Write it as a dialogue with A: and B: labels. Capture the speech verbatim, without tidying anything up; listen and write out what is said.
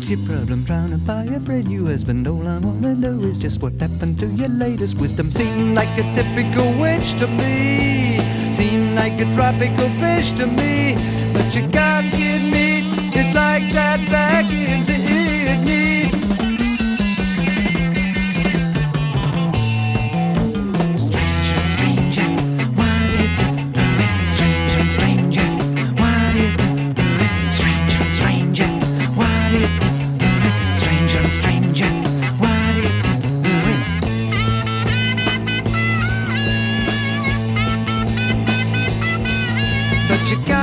A: What's your problem trying to buy a brand new husband? All I wanna know is just what happened to your latest wisdom. Seemed like a typical witch to me, seemed like a tropical fish to me, but you can't get me. It's like that back in